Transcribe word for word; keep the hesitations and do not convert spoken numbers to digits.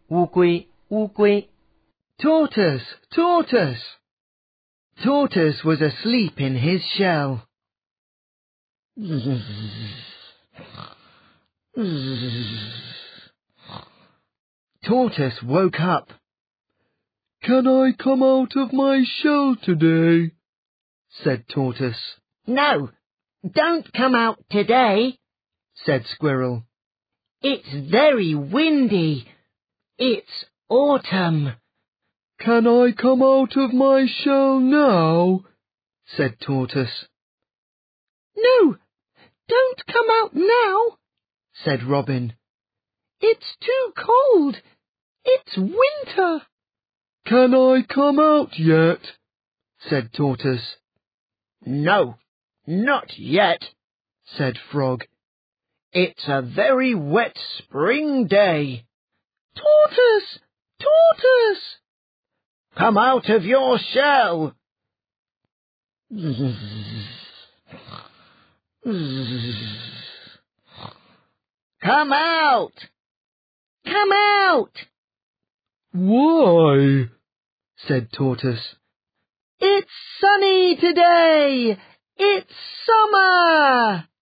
乌龟，乌龟。 Tortoise, tortoise. Tortoise was asleep in his shell. Tortoise woke up. Can I come out of my shell today? Said Tortoise. No, don't come out today, said Squirrel. It's very windy. It's autumn. Can I come out of my shell now? Said Tortoise. No, don't come out now, said Robin. It's too cold. It's winter. Can I come out yet? Said Tortoise. No, not yet, said Frog. It's a very wet spring day. Tortoise! Tortoise! Come out of your shell! Come out! Come out! Why? Said Tortoise. It's sunny today! It's summer!